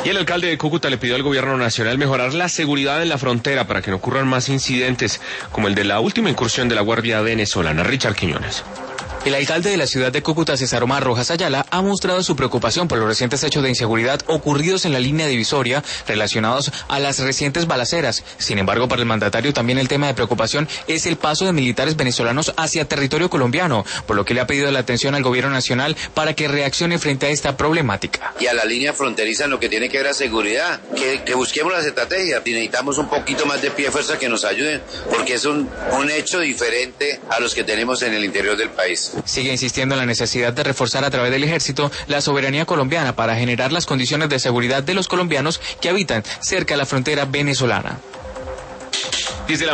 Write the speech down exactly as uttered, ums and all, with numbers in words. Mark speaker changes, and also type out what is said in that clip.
Speaker 1: Y el alcalde de Cúcuta le pidió al gobierno nacional mejorar la seguridad en la frontera para que no ocurran más incidentes como el de la última incursión de la Guardia venezolana. Richard Quiñones.
Speaker 2: El alcalde de la ciudad de Cúcuta, César Omar Rojas Ayala, ha mostrado su preocupación por los recientes hechos de inseguridad ocurridos en la línea divisoria relacionados a las recientes balaceras. Sin embargo, para el mandatario también el tema de preocupación es el paso de militares venezolanos hacia territorio colombiano, por lo que le ha pedido la atención al gobierno nacional para que reaccione frente a esta problemática.
Speaker 3: Y a la línea fronteriza en lo que tiene que ver a seguridad, que, que busquemos las estrategias y necesitamos un poquito más de pie de fuerza que nos ayuden, porque es un, un hecho diferente a los que tenemos en el interior del país.
Speaker 2: Sigue insistiendo en la necesidad de reforzar a través del ejército la soberanía colombiana para generar las condiciones de seguridad de los colombianos que habitan cerca de la frontera venezolana.